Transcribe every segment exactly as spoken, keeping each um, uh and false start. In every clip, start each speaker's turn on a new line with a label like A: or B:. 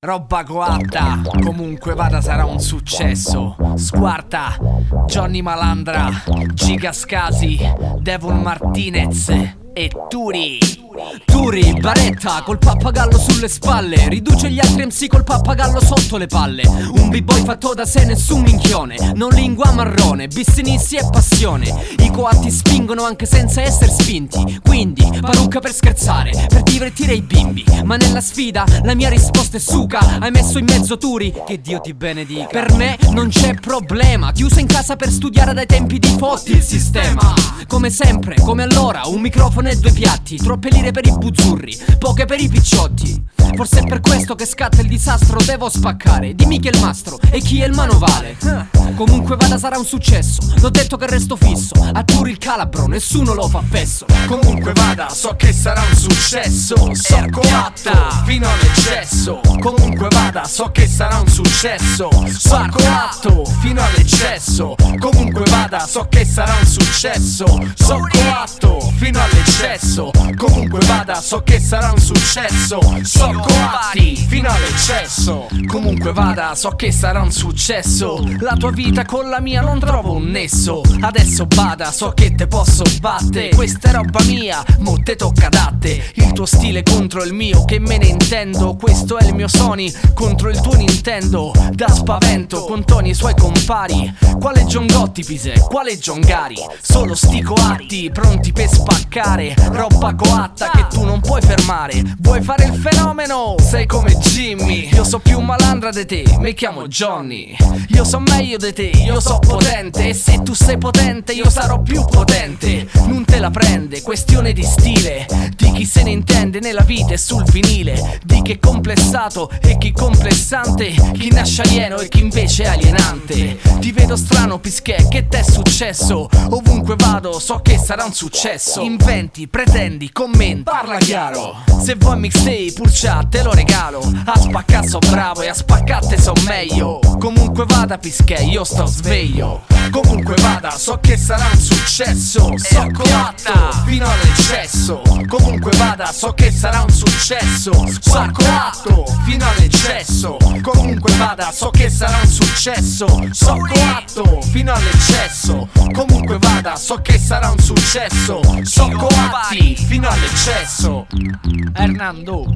A: Roba coatta, comunque vada sarà un successo. Squarta, Johnny Malandra, Giga Scasi, Devon Martinez e Turi. Turi, Baretta, col pappagallo sulle spalle, riduce gli altri M C col pappagallo sotto le palle. Un b-boy fatto da sé, nessun minchione, non lingua marrone, business e passione. I coatti spingono anche senza essere spinti, quindi parrucca per scherzare, per divertire i bimbi. Ma nella sfida la mia risposta è suca. Hai messo in mezzo Turi, che Dio ti benedica. Per me non c'è problema, chiuso in casa per studiare dai tempi di Fotti il sistema. Come sempre, come allora, un microfono e due piatti, troppe lire per i buzzurri, poche per i picciotti. Forse è per questo che scatta il disastro, devo spaccare. Dimmi chi è il mastro e chi è il manovale. Comunque vada sarà un successo, l'ho detto che resto fisso. A Turi il calabro, nessuno lo fa pesso.
B: Comunque vada, so che sarà un successo. So coatta fino all'eccesso. Comunque vada, so che sarà un successo. So coatto fino all'eccesso. Comunque vada, so che sarà un successo. So coatto fino all'eccesso. Comunque vada, so che sarà un successo. So coatti fino all'eccesso. Comunque vada, so che sarà un successo. La tua vita con la mia non trovo un nesso. Adesso bada, so che te posso battere. Questa è roba mia, mo te tocca datte. Il tuo stile contro il mio, che me ne intendo. Questo è il mio Sony contro il tuo Nintendo. Da spavento con Tony e i suoi compari. Quale John Gotti Pise, quale John Gari? Solo sti coatti pronti per spaccare. Roba coatta che tu non puoi fermare. Vuoi fare il fenomeno? Sei come Jimmy. Io so più malandra di te, mi chiamo Johnny. Io so meglio di te, io so potente. E se tu sei potente io sarò più potente. Non te la prende, questione di stile. Di chi se ne intende nella vita e sul vinile. Di chi è complessato e chi complessante. Chi nasce alieno e chi invece è alienante. Ti vedo strano Pischè, che t'è successo? Ovunque vado so che sarà un successo. Inventi, pretendi, commenti, parla chiaro. Se vuoi mixtape, purcia, te lo regalo. A spaccare so bravo e a spaccate so meglio. Comunque vada Pischè, io sto sveglio. Comunque vada, so che sarà un successo. So coatto fino all'eccesso. Comunque vada, so che sarà un successo. So coatto fino all'eccesso. Comunque vada, so che sarà un successo. So coatto fino all'eccesso. Comunque vada, so che sarà un successo. So coatti fino all'eccesso.
A: Hernando,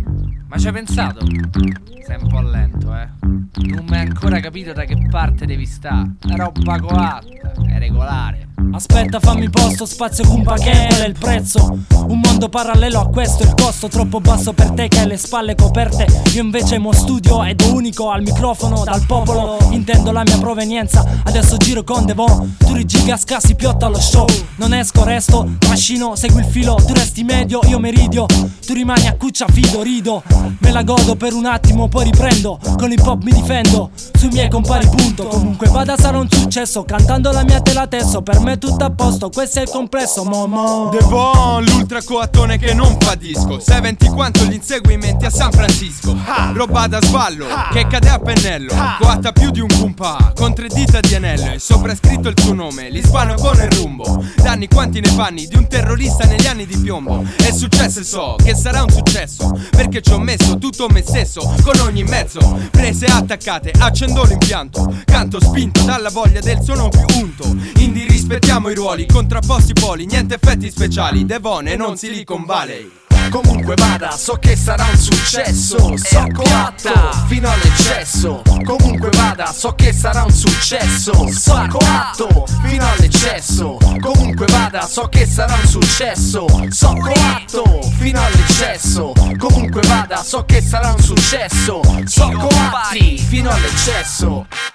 A: ma ci hai pensato? Sei un po' lento, eh? Non mi hai ancora capito da che parte devi stare. La roba coatta, è regolare.
C: Aspetta, fammi posto, spazio cumpa che è il prezzo. Un mondo parallelo a questo, il costo troppo basso per te che hai le spalle coperte. Io invece mo studio ed unico al microfono dal popolo. Intendo la mia provenienza, adesso giro con Devon. Turi Giga Scasi piotta allo show. Non esco, resto, trascino, segui il filo. Tu resti medio, io meridio. Tu rimani a cuccia, fido, rido. Me la godo per un attimo, poi riprendo. Con l'hip hop mi difendo, sui miei compari punto. Comunque vada sarà un successo, cantando la mia te la tesso. Per me tutto a posto, questo è il complesso, momo.
D: Devon, l'ultra coattone che non fa disco. Sai venti quanto gli inseguimenti a San Francisco. Roba da sballo, che cade a pennello. Coatta più di un cumpa, con tre dita di anello. E sopra scritto il suo nome, l'Ispano con il rumbo. Danni quanti ne panni di un terrorista negli anni di piombo. È successo e so che sarà un successo, perché ci ho messo tutto me stesso, con ogni mezzo. Prese attaccate, accendo l'impianto. Canto spinto dalla voglia del suono più unto. Indi rispettiamo i ruoli, contrapposti poli, niente effetti speciali. Devon e non Silicon Valley.
B: Comunque vada, so che sarà un successo. So coatto fino all'eccesso. Comunque vada, so che sarà un successo. So coatto fino all'eccesso. Comunque vada, so che sarà un successo. So coatto fino all'eccesso. Comunque vada, so che sarà un successo. So coatti fino all'eccesso.